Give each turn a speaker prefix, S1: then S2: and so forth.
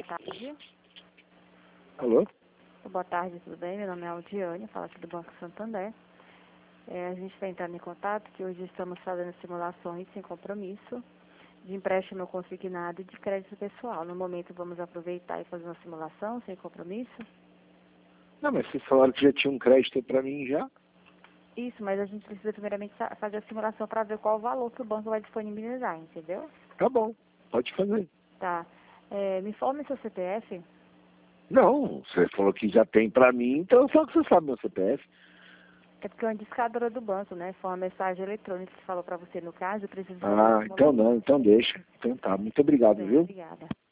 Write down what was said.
S1: tarde.
S2: Alô?
S1: Boa tarde, tudo bem? Meu nome é Aldiane, falo aqui do Banco Santander. A gente está entrando em contato que hoje estamos fazendo simulações sem compromisso de empréstimo consignado e de crédito pessoal. No momento vamos aproveitar e fazer uma simulação sem compromisso.
S2: Não, mas vocês falaram que já tinha um crédito para mim já?
S1: Isso, mas a gente precisa primeiramente fazer a simulação para ver qual o valor que o banco vai disponibilizar, entendeu?
S2: Tá bom, pode fazer.
S1: Tá. Me informe seu CPF.
S2: Não, você falou que já tem para mim, então só que você sabe meu CPF.
S1: É porque é uma discadora do banco, né? Foi uma mensagem eletrônica que falou para você no caso, eu preciso fazer a
S2: Ah, então
S1: simulação.
S2: não, então deixa. Então tá, muito obrigado,
S1: Bem,
S2: viu?
S1: obrigada.